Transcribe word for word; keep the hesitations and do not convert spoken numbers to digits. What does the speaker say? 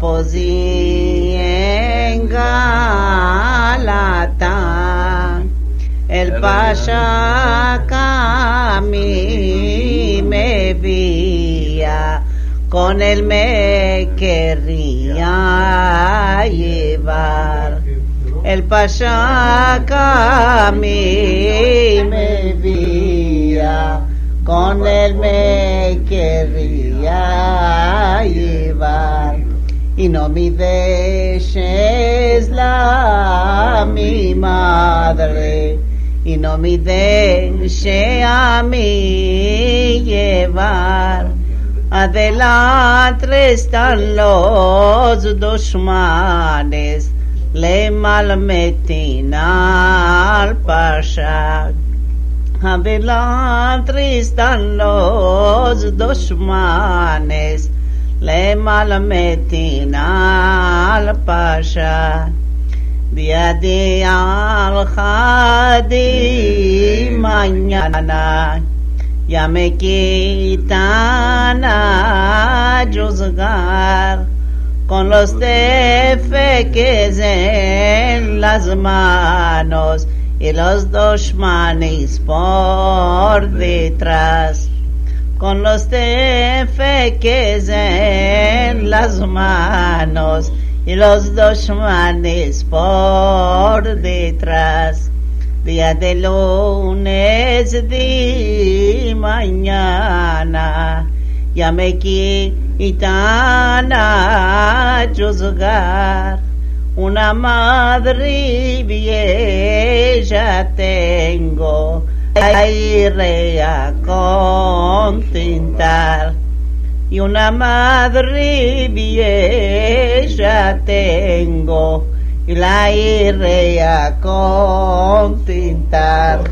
posí en Galata, el Pasha Cami me vía, con él me querría llevar. El Pasha Cami me vía, con él me querría llevar. Y no me dejes la mi madre, y no me dejes a mí llevar. Adelante están los dushmanes, le malmeten al Pasha. Adelante están los dushmanes, le malmeten al Pasha. Día de al-Hadi mañana ya me quitan a juzgar con los tefeques en las manos y los dushmanes por detrás. Con los tefeques en las manos y los dushmanes por detrás. Día de lunes de mañana ya me quitan a juzgar. Una madre vieja tengo, a iré a contentar. Y una madre vieja tengo, y la iré a contentar.